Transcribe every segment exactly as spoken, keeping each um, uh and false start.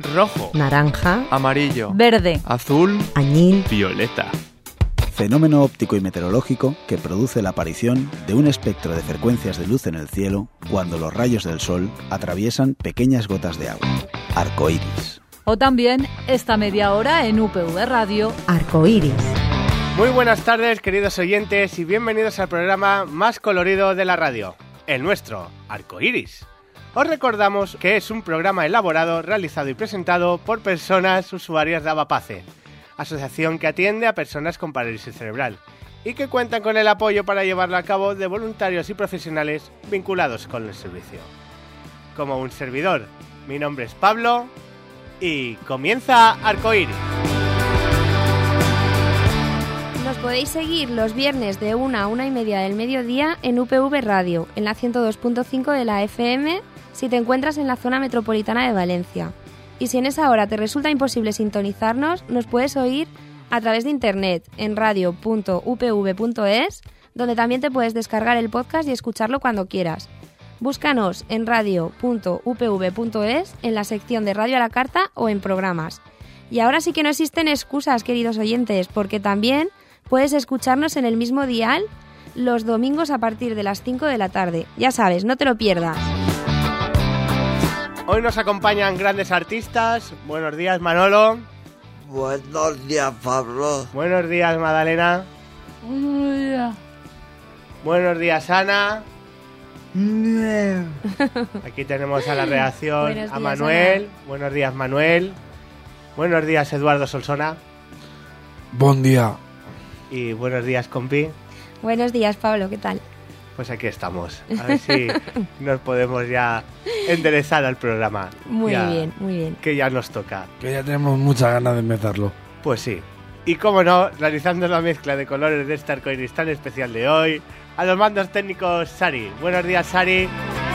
rojo, naranja, amarillo, verde, azul, añil, violeta. Fenómeno óptico y meteorológico que produce la aparición de un espectro de frecuencias de luz en el cielo cuando los rayos del sol atraviesan pequeñas gotas de agua. Arcoíris. O también esta media hora en U P V Radio. Arcoíris. Muy buenas tardes, queridos oyentes, y bienvenidos al programa más colorido de la radio, el nuestro, Arcoíris. Os recordamos que es un programa elaborado, realizado y presentado por personas usuarias de Avapace, asociación que atiende a personas con parálisis cerebral, y que cuentan con el apoyo para llevarlo a cabo de voluntarios y profesionales vinculados con el servicio. Como un servidor, mi nombre es Pablo, y comienza Arcoíris. Nos podéis seguir los viernes de una a una y media del mediodía en U P V Radio, en la ciento dos punto cinco de la F M, si te encuentras en la zona metropolitana de Valencia. Y si en esa hora te resulta imposible sintonizarnos, nos puedes oír a través de internet en radio punto u p v punto es, donde también te puedes descargar el podcast y escucharlo cuando quieras. Búscanos en radio punto u p v punto es, en la sección de Radio a la Carta o en programas. Y ahora sí que no existen excusas, queridos oyentes, porque también puedes escucharnos en el mismo dial los domingos a partir de las cinco de la tarde. Ya sabes, no te lo pierdas. Hoy nos acompañan grandes artistas. Buenos días, Manolo. Buenos días, Pablo. Buenos días, Madalena. Buenos días. Buenos días, Ana. Aquí tenemos a la reacción Buenos a días, Manuel. Ana. Buenos días, Manuel. Buenos días, Eduardo Solsona. Buen día. Y buenos días, compi. Buenos días, Pablo, ¿qué tal? Pues aquí estamos. A ver si nos podemos ya enderezar al programa. Muy Ya, bien, muy bien. Que ya nos toca. Que ya tenemos muchas ganas de empezarlo. Pues sí. Y como no, realizando la mezcla de colores de este arcoíris tan especial de hoy, a los mandos técnicos, Sari. Buenos días, Sari.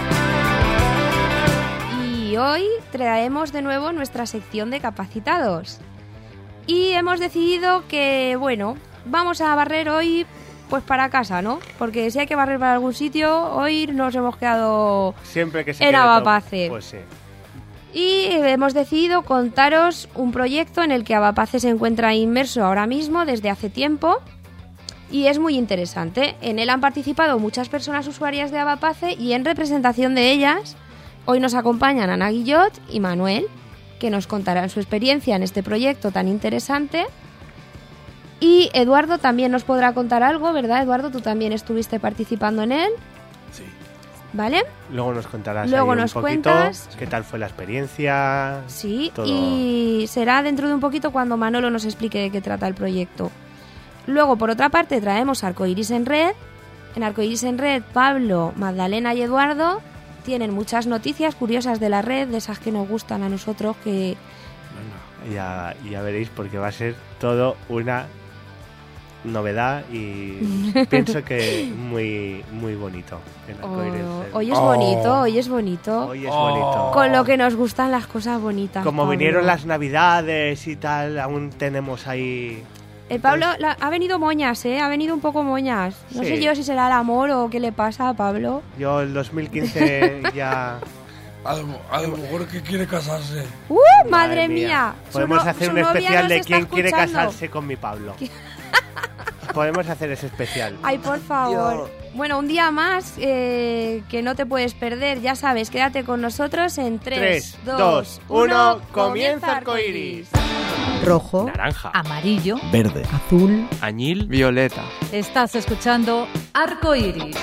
Y hoy traemos de nuevo nuestra sección de capacitados. Y hemos decidido que, bueno, vamos a barrer hoy pues para casa, ¿no? Porque si hay que barrer para algún sitio, hoy nos hemos quedado Siempre que se en quede Avapace. todo, pues sí. Y hemos decidido contaros un proyecto en el que Avapace se encuentra inmerso ahora mismo desde hace tiempo y es muy interesante. En él han participado muchas personas usuarias de Avapace y en representación de ellas hoy nos acompañan Ana Guillot y Manuel, que nos contarán su experiencia en este proyecto tan interesante. Y Eduardo también nos podrá contar algo, ¿verdad, Eduardo? Tú también estuviste participando en él. Sí. ¿Vale? Luego nos contarás Luego ahí nos un poquito cuentas. qué tal fue la experiencia. Sí, todo. Y será dentro de un poquito cuando Manolo nos explique de qué trata el proyecto. Luego, por otra parte, traemos Arcoíris en Red. En Arcoíris en Red, Pablo, Magdalena y Eduardo tienen muchas noticias curiosas de la red, de esas que nos gustan a nosotros, que... Ya, ya veréis porque va a ser todo una novedad y pienso que muy muy bonito. El arcoíris. Oh, hoy es bonito, hoy es bonito. Hoy es Oh. bonito. Con lo que nos gustan las cosas bonitas. Como Pablo. vinieron las navidades y tal, aún tenemos ahí... El Pablo la- ha venido moñas, ¿eh? Ha venido un poco moñas. No Sí. sé yo si será el amor o qué le pasa a Pablo. Yo el dos mil quince ya... A lo, a lo mejor que quiere casarse. ¡Uh, madre mía! Su Podemos no- hacer su un novia especial nos de está quién quiere escuchando. casarse con mi Pablo. Podemos hacer ese especial. Ay, por favor. Bueno, un día más eh, que no te puedes perder. Ya sabes, quédate con nosotros en tres, dos, uno, comienza Arcoíris. rojo, Naranja, Amarillo. Verde. azul, añil, violeta. Estás escuchando Arcoíris.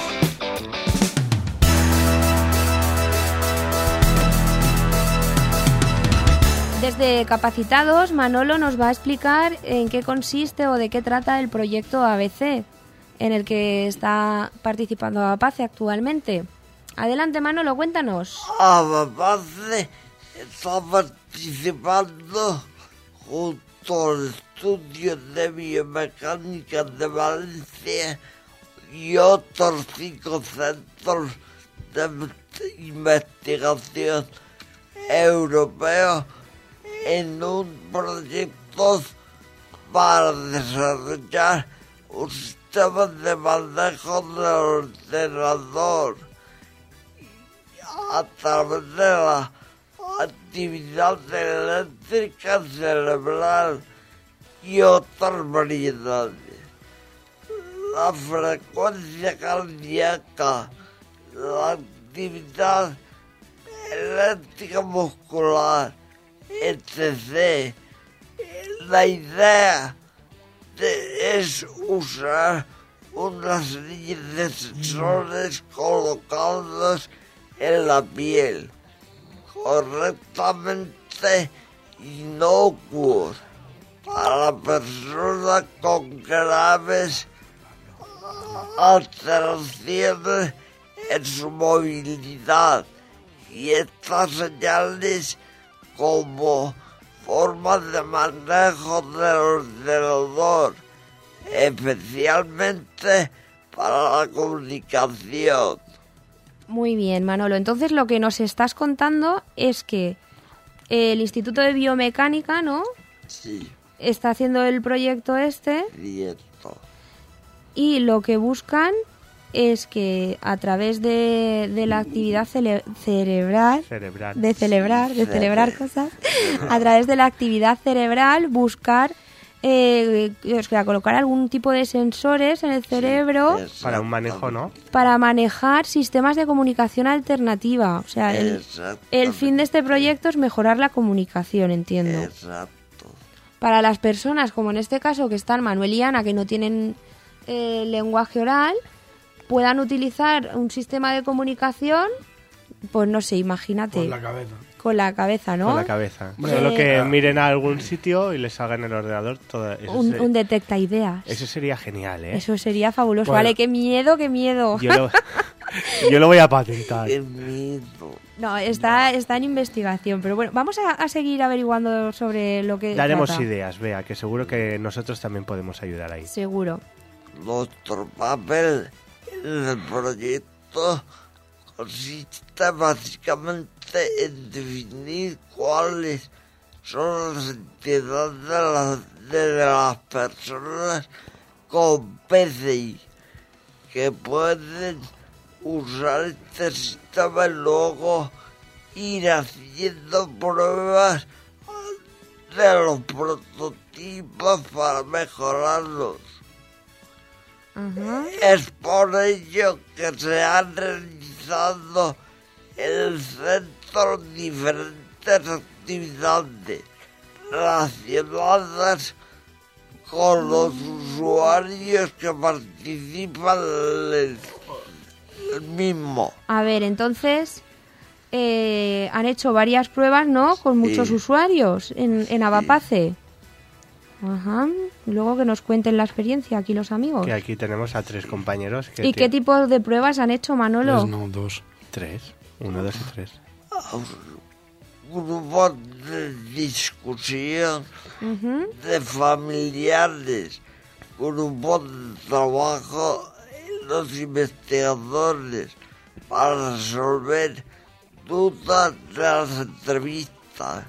Desde Capacitados, Manolo nos va a explicar en qué consiste o de qué trata el proyecto A B C, en el que está participando Avapace actualmente. Adelante, Manolo, cuéntanos. Avapace está participando junto al Estudio de Biomecánica de Valencia y otros cinco centros de investigación europeos en un proyecto para desarrollar un sistema de manejo del ordenador a través de la actividad eléctrica cerebral y otras variedades. La frecuencia cardíaca, la actividad eléctrica muscular, etcétera. La idea de, es usar una serie de sensores colocados en la piel, correctamente inocuos para personas con graves alteraciones en su movilidad, y estas señales como formas de manejo del ordenador, especialmente para la comunicación. Muy bien, Manolo. Entonces lo que nos estás contando es que el Instituto de Biomecánica, ¿no? Sí, Está haciendo el proyecto este cierto. y lo que buscan es que a través de, de la actividad cele- cerebral, Cerebral. de celebrar, de celebrar cosas, a través de la actividad cerebral buscar, eh, o sea, colocar algún tipo de sensores en el cerebro Para un manejo, ¿no? para manejar sistemas de comunicación alternativa. O sea, el, el fin de este proyecto es mejorar la comunicación, entiendo. Exacto. Para las personas, como en este caso, que están Manuel y Ana, que no tienen eh, lenguaje oral, puedan utilizar un sistema de comunicación, pues no sé, imagínate, Con la cabeza. con la cabeza, ¿no? Con la cabeza. Hombre, Solo que eh, miren a algún sitio y les salga en el ordenador todo eso. Un, se- un detecta ideas. eso sería genial, ¿eh? Eso sería fabuloso. Bueno. Vale, qué miedo, qué miedo. Yo lo, yo lo voy a patentar. Qué miedo. No, está, está en investigación, pero bueno, vamos a, a seguir averiguando sobre lo que Daremos trata. ideas, vea, que seguro que nosotros también podemos ayudar ahí. Seguro. Nuestro papel en el proyecto consiste básicamente en definir cuáles son las entidades de las, de las personas con P C I que pueden usar este sistema y luego ir haciendo pruebas de los prototipos para mejorarlos. Ajá. Es por ello que se han realizado en el centro diferentes actividades relacionadas con los usuarios que participan en el, el mismo. A ver, entonces eh, han hecho varias pruebas, ¿no? Con muchos Sí. usuarios en, en Avapace. Ajá. Y luego que nos cuenten la experiencia aquí los amigos. Que aquí tenemos a tres compañeros. Que ¿Y qué tienen- tipo de pruebas han hecho, Manolo? Tres, no, dos. Tres. Uno, dos y tres. Grupos de discusión Ujú. de familiares, grupos de trabajo en los investigadores para resolver dudas de las entrevistas,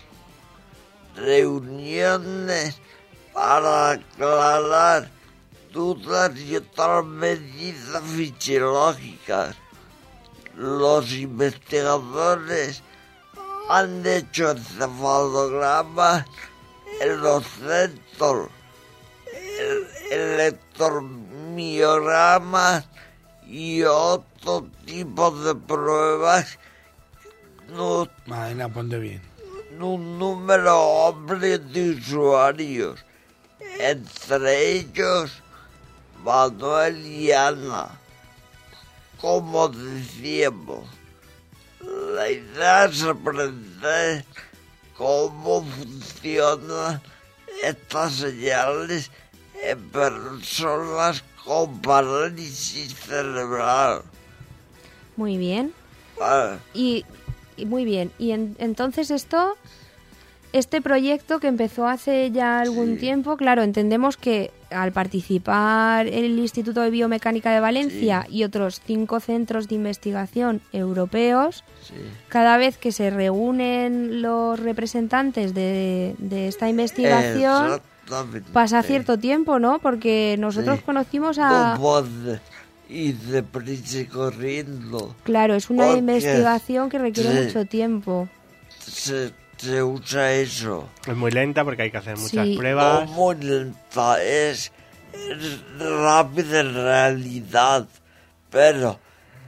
reuniones para aclarar dudas y otras medidas fisiológicas. Los investigadores han hecho encefalogramas en los centros, el- electromiogramas y otro tipo de pruebas no, Madena, ponte bien. un número amplio de usuarios, entre ellos Manuel y Ana. Como decíamos, la idea es aprender cómo funcionan estas señales en personas con parálisis cerebral. Muy bien. Ah, Y, y muy bien. Y en- entonces esto, este proyecto que empezó hace ya algún Sí. tiempo, claro, entendemos que al participar el Instituto de Biomecánica de Valencia y otros cinco centros de investigación europeos, sí, cada vez que se reúnen los representantes de, de esta investigación, exactamente. pasa cierto tiempo, ¿no? Porque nosotros Sí. conocimos a... No puede ir deprisa y corriendo. Claro, es una Porque- investigación que requiere sí. mucho tiempo. se, se usa eso. Es muy lenta porque hay que hacer muchas Sí. pruebas. No muy lenta, es, es rápida en realidad, pero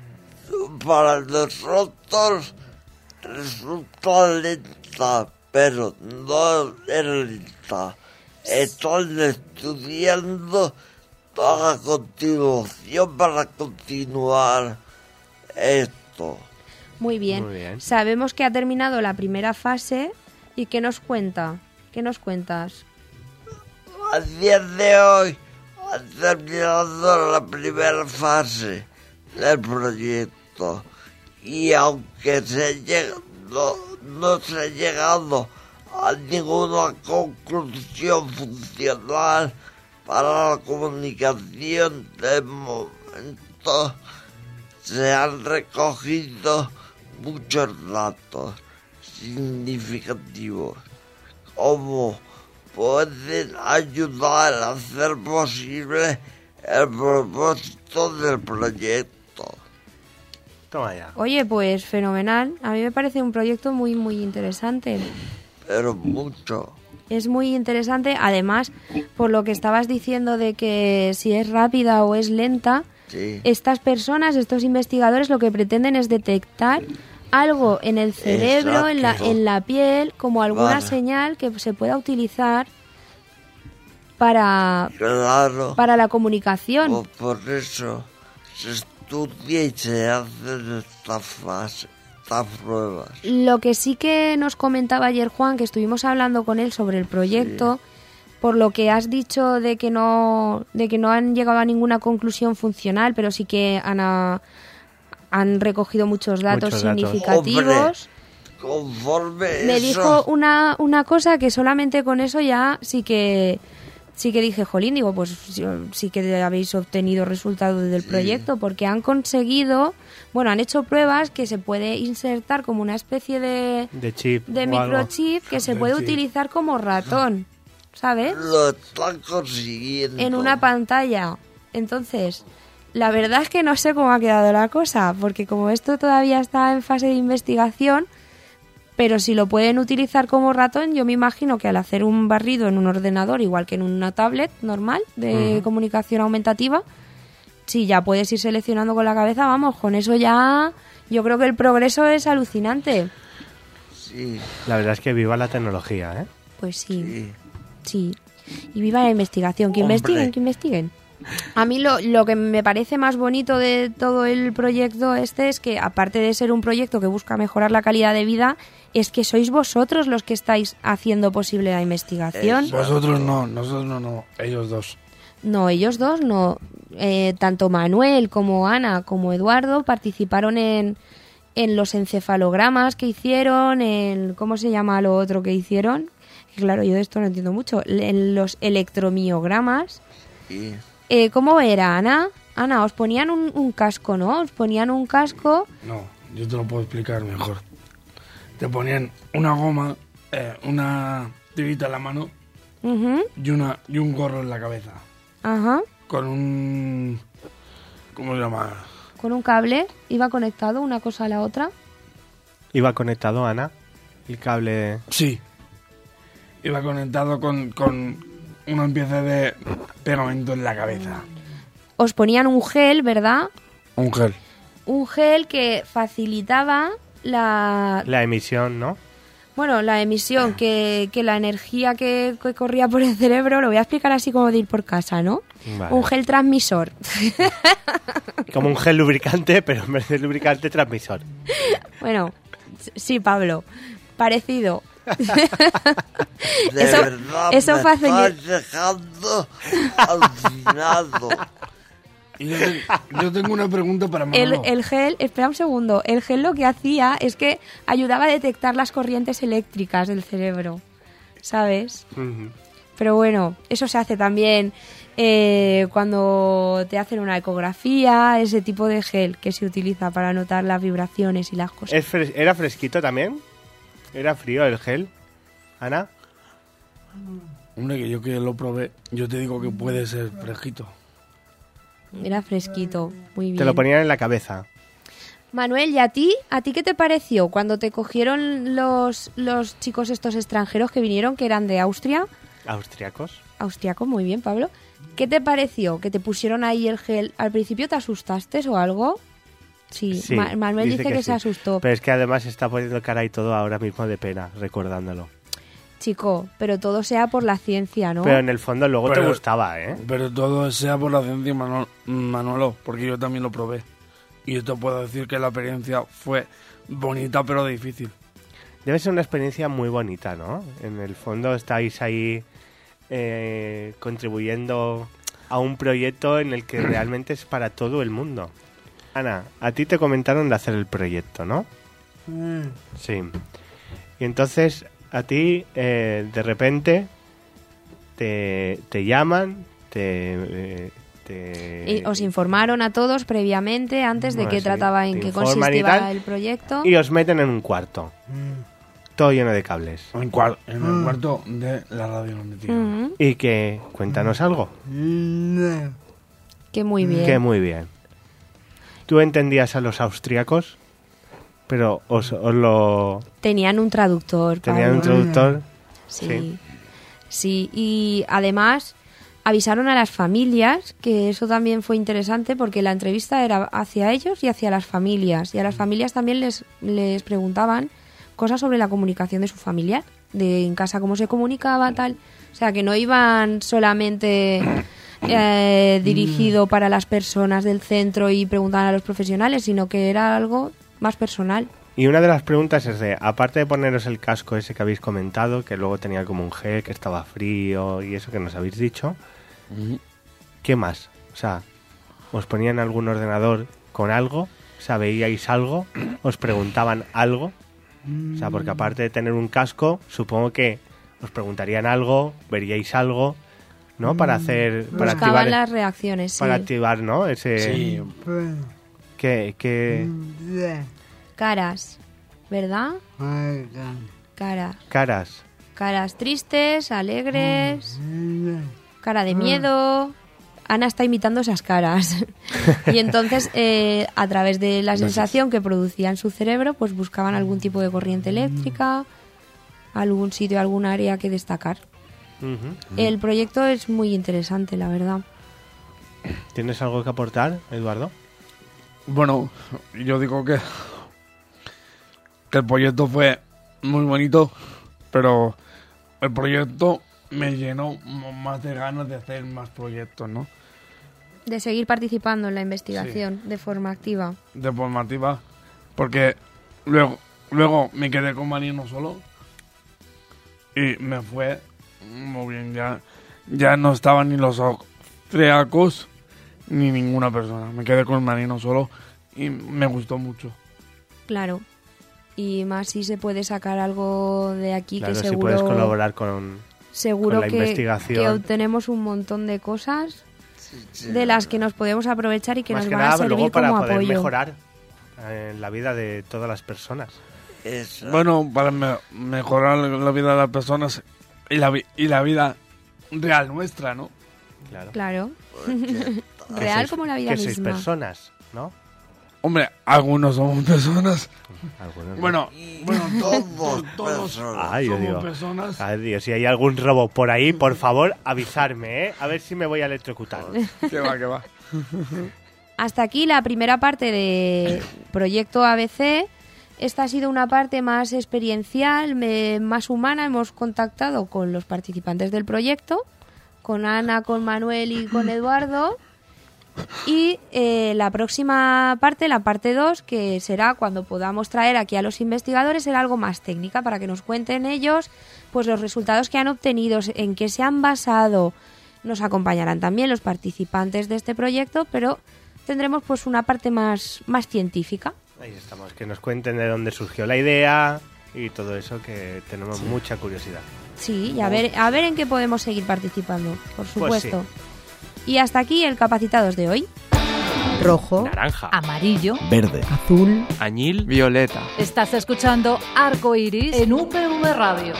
para nosotros resulta lenta, pero no es lenta. Están estudiando a continuación para continuar esto. Muy bien. Muy bien. Sabemos que ha terminado la primera fase. ¿Y qué nos cuenta? ¿Qué nos cuentas? A día de hoy ha terminado la primera fase del proyecto y aunque se llega, no, no se ha llegado a ninguna conclusión funcional para la comunicación, de momento se han recogido muchos datos significativos como pueden ayudar a hacer posible el propósito del proyecto. Toma ya. Oye, pues fenomenal. A mí me parece un proyecto muy, muy interesante. Pero mucho. Es muy interesante, además, por lo que estabas diciendo de que si es rápida o es lenta, Sí. estas personas, estos investigadores, lo que pretenden es detectar algo en el cerebro, en la, Exacto. en la piel, como alguna Vale. señal que se pueda utilizar para, Claro. para la comunicación. Pues por eso se estudia y se hacen estas fases, estas pruebas. Lo que sí que nos comentaba ayer Juan, que estuvimos hablando con él sobre el proyecto, por lo que has dicho de que no de que no han llegado a ninguna conclusión funcional, pero sí que han, ah, han recogido muchos datos Muchos datos. significativos. Conforme Me eso, dijo una, una cosa que solamente con eso ya sí que sí que dije, jolín, digo, pues sí, sí que habéis obtenido resultados del proyecto, porque han conseguido, bueno, han hecho pruebas que se puede insertar como una especie de, De chip. de o algo. microchip que se De puede chip. utilizar como ratón, ¿sabes? lo están consiguiendo. En una pantalla. Entonces, la verdad es que no sé cómo ha quedado la cosa, porque como esto todavía está en fase de investigación, pero si lo pueden utilizar como ratón, yo me imagino que al hacer un barrido en un ordenador, igual que en una tablet normal de Ujú. comunicación aumentativa, si ya puedes ir seleccionando con la cabeza, vamos, con eso ya yo creo que el progreso es alucinante. Sí, La verdad es que viva la tecnología, ¿eh? Pues sí. sí. Sí, y viva la investigación, que Hombre. investiguen, que investiguen. A mí lo, lo que me parece más bonito de todo el proyecto este es que, aparte de ser un proyecto que busca mejorar la calidad de vida, es que sois vosotros los que estáis haciendo posible la investigación. Eso. Vosotros no, nosotros no, no, ellos dos. No, ellos dos no. Eh, tanto Manuel como Ana como Eduardo participaron en, en los encefalogramas que hicieron, en... ¿Cómo se llama lo otro que hicieron? Claro, yo de esto no entiendo mucho. En los electromiogramas. Sí. Eh, ¿Cómo era, Ana? Ana, os ponían un, un casco, ¿no? Os ponían un casco. No, yo te lo puedo explicar mejor. Te ponían una goma, eh, una tirita en la mano Ujú, y una y un gorro en la cabeza. ajá. Con un... ¿Cómo se llama? Con un cable. Iba conectado una cosa a la otra. Iba conectado, Ana, el cable. Sí. Iba conectado con, con una pieza de pegamento en la cabeza. Os ponían un gel, ¿verdad? Un gel. Un gel que facilitaba la, La emisión, ¿no? bueno, la emisión, que, que la energía que, que corría por el cerebro, lo voy a explicar así como de ir por casa, ¿no? Vale. Un gel transmisor. Como un gel lubricante, pero en vez de lubricante, transmisor. Bueno, sí, Pablo, parecido. De Eso- verdad, eso me facilita- estás dejando alucinado. Y yo, te- yo tengo una pregunta para El, Manolo. el gel, espera un segundo, el gel lo que hacía es que ayudaba a detectar las corrientes eléctricas del cerebro, ¿sabes? Ujú. Pero bueno, eso se hace también eh, cuando te hacen una ecografía, ese tipo de gel que se utiliza para notar las vibraciones y las cosas. ¿Es fres- ¿Era fresquito también? ¿Era frío el gel? Ana. Hombre, que yo que lo probé, yo te digo que puede ser fresquito. Era fresquito, muy bien. Te lo ponían en la cabeza. Manuel, ¿y a ti? ¿A ti qué te pareció cuando te cogieron los, los chicos estos extranjeros que vinieron, que eran de Austria? ¿Austriacos? Austriaco, muy bien, Pablo. ¿Qué te pareció? ¿Que te pusieron ahí el gel? ¿Al principio te asustaste o algo? Sí, Sí, Ma- Manuel dice, que, sí. se asustó. Pero es que además está poniendo cara y todo ahora mismo de pena, recordándolo. Chico, pero todo sea por la ciencia, ¿no? Pero en el fondo luego Pero- te gustaba, ¿eh? Pero todo sea por la ciencia, Manol- Manolo, porque yo también lo probé. Y yo te puedo decir que la experiencia fue bonita pero difícil. Debe ser una experiencia muy bonita, ¿no? En el fondo estáis ahí eh, contribuyendo a un proyecto en el que realmente es para todo el mundo. Ana, a ti te comentaron de hacer el proyecto, ¿no? Sí. Y entonces a ti eh, de repente te, te llaman, te... eh, te- Y os informaron a todos previamente, antes de Bueno, qué sí, trataba, te en qué informan y consistía tal, el proyecto. y os meten en un cuarto. Todo lleno de cables. En, cuar- en el cuarto de la radio nos metieron. Ujú, Y que, cuéntanos algo. que muy bien. Que muy bien. Tú entendías a los austríacos, pero os, os lo... Tenían un traductor, Tenían un Pablo. traductor. Sí. Sí. Sí, y además avisaron a las familias, que eso también fue interesante porque la entrevista era hacia ellos y hacia las familias. Y a las familias también les, les preguntaban cosas sobre la comunicación de su familiar, de en casa cómo se comunicaba, tal. O sea, que no iban solamente eh, dirigido para las personas del centro y preguntaban a los profesionales, sino que era algo más personal. Y una de las preguntas es de, aparte de poneros el casco ese que habéis comentado, que luego tenía como un gel, que estaba frío y eso que nos habéis dicho, ¿qué más? O sea, ¿os ponían algún ordenador con algo? O sea, ¿veíais algo? ¿Os preguntaban algo? O sea, porque aparte de tener un casco, supongo que os preguntarían algo, veríais algo, ¿no? Para hacer... Para Buscaban activar, las reacciones, sí. para activar, ¿no? Ese... Sí, Que, que... Caras, ¿verdad? Caras. Caras. Caras tristes, alegres, cara de miedo. Ana está imitando esas caras. Y entonces, eh, a través de la sensación que producía en su cerebro, pues buscaban algún tipo de corriente eléctrica, algún sitio, algún área que destacar. Ujú. El proyecto es muy interesante, la verdad. ¿Tienes algo que aportar, Eduardo? bueno, yo digo que, que el proyecto fue muy bonito, pero el proyecto me llenó m- más de ganas de hacer más proyectos, ¿no? De seguir participando en la investigación de forma activa. De formativa, porque luego luego me quedé con Marino solo y me fue muy bien. Ya, ya no estaban ni los austríacos ni ninguna persona. Me quedé con Marino solo y me gustó mucho. Claro. Y más si se puede sacar algo de aquí, Claro, que si seguro... puedes colaborar con... Seguro con la que, investigación. que obtenemos un montón de cosas de las que nos podemos aprovechar y que más nos que van a nada, servir luego para como poder apoyo. mejorar eh, la vida de todas las personas. Eso. Bueno, para me- mejorar la vida de las personas y la, vi- y la vida real nuestra, ¿no? Claro. Claro. Porque Real sois- como la vida que sois misma. personas, ¿no? Hombre, algunos somos personas. Algunos no. Bueno, bueno, Todos todos personas. Ay, yo somos digo. personas. Ay, Dios, si hay algún robo por ahí, por favor, avisarme, ¿eh? A ver si me voy a electrocutar. Que va, que va. Hasta aquí la primera parte de Proyecto A B C. Esta ha sido una parte más experiencial, me- más humana. Hemos contactado con los participantes del proyecto, con Ana, con Manuel y con Eduardo. Y eh, la próxima parte, la parte dos, que será cuando podamos traer aquí a los investigadores, será algo más técnica para que nos cuenten ellos pues los resultados que han obtenido, en qué se han basado. Nos acompañarán también los participantes de este proyecto, pero tendremos pues una parte más, más científica. Ahí estamos, que nos cuenten de dónde surgió la idea y todo eso, que tenemos mucha curiosidad. Sí, y a ver, a ver en qué podemos seguir participando, por Pues supuesto. Y hasta aquí el Capacitados de hoy. rojo, Naranja. Amarillo. Verde. azul, Añil, violeta. Estás escuchando Arco Iris en U P V Radio.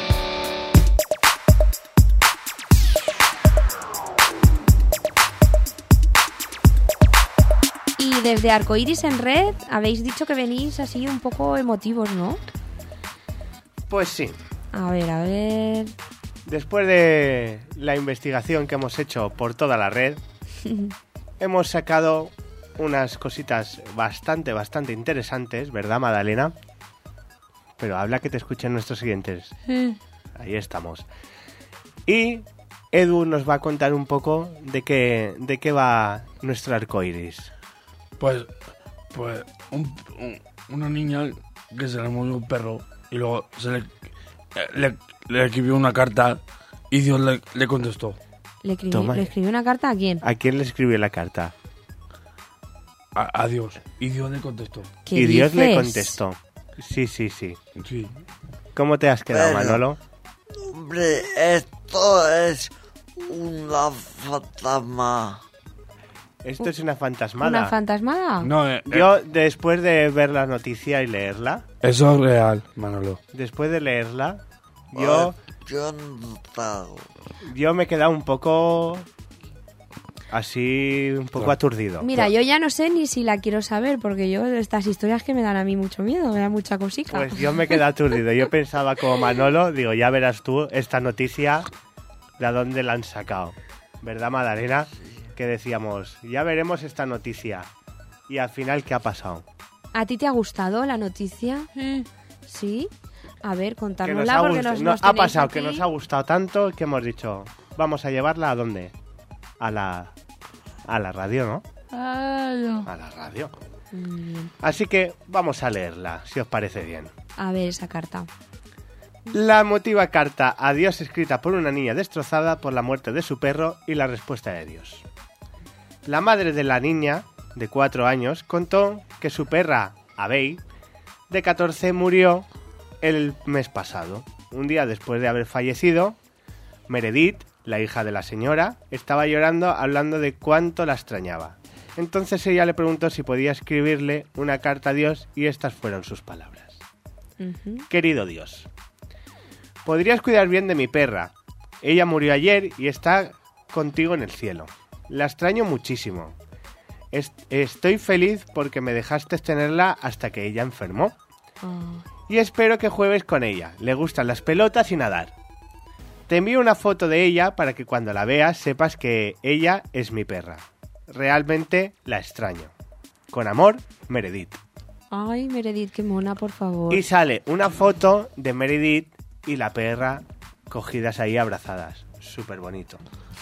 Y Y desde Arcoiris en Red habéis dicho que venís así un poco emotivos, ¿no? Pues sí. A ver, a ver... Después de la investigación que hemos hecho por toda la red, hemos sacado unas cositas bastante, bastante interesantes, ¿verdad, Madalena? Pero habla que te escuchen nuestros siguientes. Ahí estamos. Y Edu nos va a contar un poco de qué, de qué va nuestro arcoiris. Pues, pues un, un- una niña que se le murió un perro y luego se le, le, le escribió una carta y Dios le, le contestó. ¿Le escribí, Toma. ¿Le escribí una carta a quién? ¿A quién le escribió la carta? A, a Dios. Y Dios le contestó. ¿Qué Y Dios le dices? contestó. Sí, sí, sí. Sí. ¿Cómo te has quedado, Bueno. Manolo? Hombre, esto es una fantasma. Esto es una fantasmada. ¿Una fantasmada? No, eh, eh, Yo, después de ver la noticia y leerla, eso es real, Manolo. después de leerla, yo, Yo no pago. yo me he quedado un poco así, un poco Claro. aturdido. Mira, yo ya no sé ni si la quiero saber, porque yo estas historias que me dan a mí mucho miedo, me da mucha cosica. Pues yo me he quedado aturdido. Yo pensaba como Manolo, digo, ya verás tú esta noticia de a dónde la han sacado. ¿Verdad, Madalena? Que decíamos, ya veremos esta noticia. Y al final, ¿qué ha pasado? ¿A ti te ha gustado la noticia? ¿Sí? A ver, Que nos contárnosla ha, porque gust- nos, no, nos ha tenéis pasado aquí. que nos ha gustado tanto que hemos dicho, vamos a llevarla a dónde? A la, a la radio, ¿no? A la radio. Mm, Así que vamos a leerla, si os parece bien. A ver esa carta. La emotiva carta a Dios escrita por una niña destrozada por la muerte de su perro y la respuesta de Dios. La madre de la niña, de cuatro años, contó que su perra, Abey, de catorce, murió el mes pasado. Un día después de haber fallecido, Meredith, la hija de la señora, estaba llorando hablando de cuánto la extrañaba. Entonces ella le preguntó si podía escribirle una carta a Dios y estas fueron sus palabras. Ujú. Querido Dios, podrías cuidar bien de mi perra. Ella murió ayer y está contigo en el cielo. La extraño muchísimo. Est- estoy feliz porque me dejaste tenerla hasta que ella enfermó. Ah, Y espero que juegues con ella. Le gustan las pelotas y nadar. Te envío una foto de ella para que cuando la veas sepas que ella es mi perra. Realmente la extraño. Con amor, Meredith. Ay, Meredith, qué mona, por favor. Y sale una foto de Meredith y la perra cogidas ahí abrazadas. Súper bonito.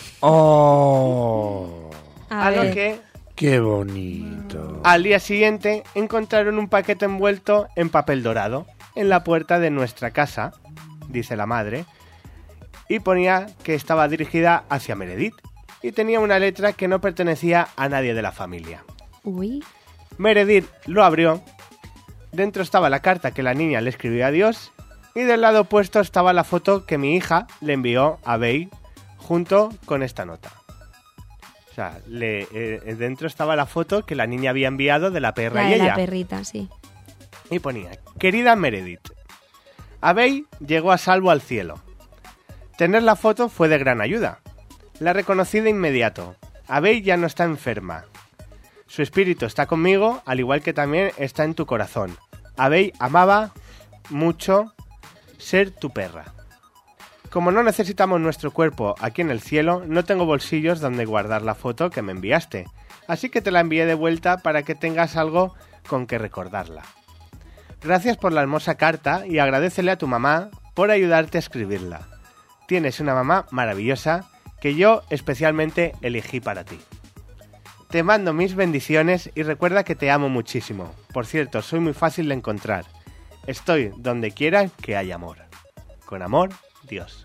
Oh, A A lo ver, que qué bonito. al día siguiente encontraron un paquete envuelto en papel dorado en la puerta de nuestra casa, dice la madre, y ponía que estaba dirigida hacia Meredith y tenía una letra que no pertenecía a nadie de la familia. uy, Meredith lo abrió, dentro estaba la carta que la niña le escribió a Dios y del lado opuesto estaba la foto que mi hija le envió a Bey junto con esta nota. O sea, le, eh, dentro estaba la foto que la niña había enviado de la perra la y de ella. la perrita, sí. Y ponía, querida Meredith, Abey llegó a salvo al cielo. Tener la foto fue de gran ayuda. La reconocí de inmediato. Abey ya no está enferma. Su espíritu está conmigo, al igual que también está en tu corazón. Abey amaba mucho ser tu perra. Como no necesitamos nuestro cuerpo aquí en el cielo, no tengo bolsillos donde guardar la foto que me enviaste. Así que te la envié de vuelta para que tengas algo con que recordarla. Gracias por la hermosa carta y agradécele a tu mamá por ayudarte a escribirla. Tienes una mamá maravillosa que yo especialmente elegí para ti. Te mando mis bendiciones y recuerda que te amo muchísimo. Por cierto, soy muy fácil de encontrar. Estoy donde quiera que haya amor. Con amor, Dios.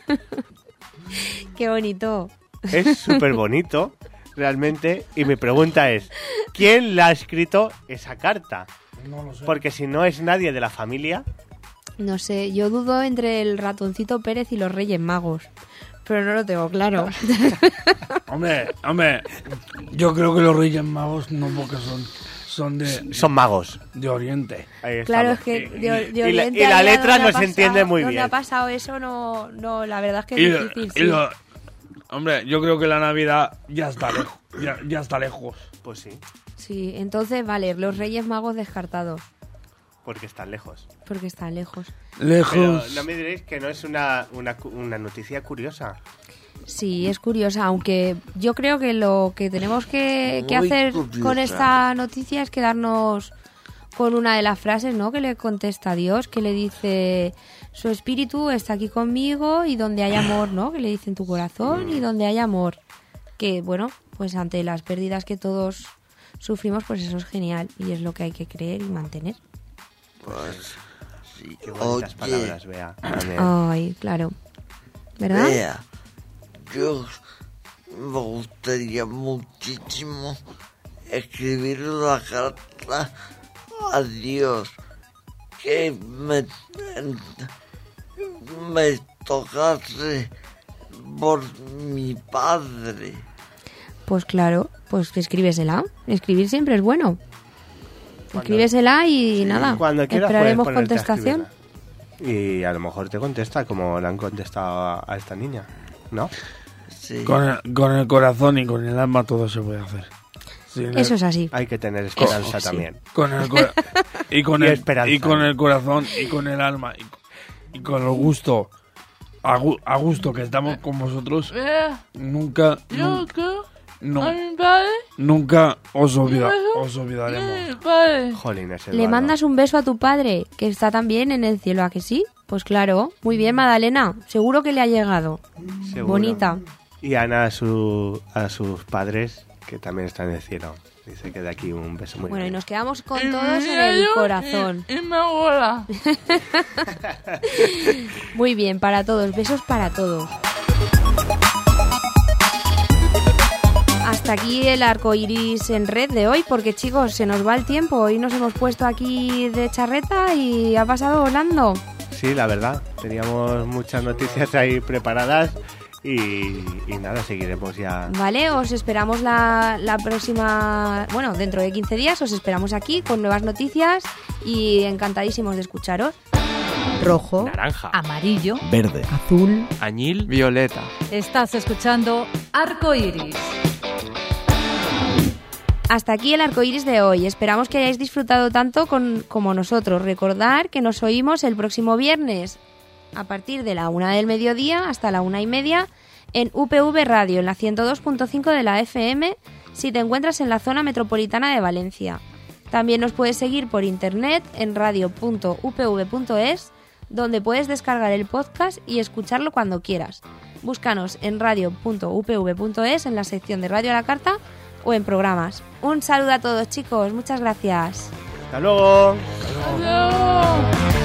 Qué bonito. Es súper bonito, realmente. Y mi pregunta es, ¿quién le ha escrito esa carta? No lo sé. Porque si no es nadie de la familia... No sé, yo dudo entre el ratoncito Pérez y los Reyes Magos. Pero no lo tengo claro. Hombre, hombre, yo creo que los Reyes Magos no, porque son, son de, Son magos. de Oriente. Ahí Claro, es estamos. que de, de Y la- Oriente y la allá letra donde no ha se entiende pasado- muy donde bien. ha pasado eso, no, no, la verdad es que es Y, lo- difícil, y sí. lo- hombre, yo creo que la Navidad ya está lejos. Ya, ya está lejos. Pues sí. Sí, entonces, vale, los Reyes Magos descartados, Porque están lejos. porque están lejos. Lejos. Pero no me diréis que no es una, una, cu- una noticia curiosa. Sí, es curiosa, aunque yo creo que lo que tenemos que, que Muy hacer curiosa. con esta noticia es quedarnos con una de las frases, ¿no? Que le contesta Dios, que le dice, su espíritu está aquí conmigo y donde hay amor, ¿no? Que le dice en tu corazón y donde hay amor. Que, bueno, pues ante las pérdidas que todos sufrimos, pues eso es genial y es lo que hay que creer y mantener. Pues sí. Qué bonitas Oye, palabras, Bea. También. Ay, claro. ¿Verdad? vea, yo me gustaría muchísimo escribir una carta a Dios que me, me tocase por mi padre. Pues claro, pues escríbesela. Escribir siempre es bueno. Escríbesela y nada, Cuando quieras esperaremos puedes ponerte a contestación. escribirla. Y a lo mejor te contesta como le han contestado a, a esta niña, ¿no? Sí. Con el, con el corazón y con el alma todo se puede hacer. Sin el- Eso es así. Hay que tener esperanza sí. también. Con el cora- y con Y el esperanza. y con el corazón y con el alma y, y con el gusto a, gu- a gusto que estamos con vosotros, nunca Yo, nun- ¿qué? no- A mi padre, nunca os olvida, beso. os olvidaremos. mi padre. Jolines, Le Eduardo. mandas un beso a tu padre, que está también en el cielo, ¿a que sí? Pues claro. Muy bien, Madalena. Seguro que le ha llegado. Seguro. Bonita. Y Ana a, su, a sus padres, que también están en el cielo. Dice que de aquí un beso muy Bueno, y grande. nos quedamos con Y todos en mira el yo, corazón. Y, y me abuela. Muy bien, para todos. Besos para todos. Hasta aquí el arco iris en red de hoy, porque chicos, se nos va el tiempo. Hoy nos hemos puesto aquí de charreta y ha pasado volando. Sí, la verdad. Teníamos muchas noticias ahí preparadas y, y nada, seguiremos ya. Vale, os esperamos la, la próxima, bueno, dentro de quince días os esperamos aquí con nuevas noticias y encantadísimos de escucharos. rojo, Naranja. Amarillo. Verde. azul, Añil, violeta. Estás escuchando Arco Iris. Hasta aquí el arco iris de hoy. Esperamos que hayáis disfrutado tanto con, como nosotros. Recordar que nos oímos el próximo viernes a partir de la una del mediodía hasta la una y media en U P V Radio, en la ciento dos punto cinco de la F M, si te encuentras en la zona metropolitana de Valencia. También nos puedes seguir por internet en radio punto u p v punto es, donde puedes descargar el podcast y escucharlo cuando quieras. Búscanos en radio punto u p v punto es en la sección de Radio a la Carta o en programas. Un saludo a todos, chicos. Muchas gracias. Hasta luego. Adiós.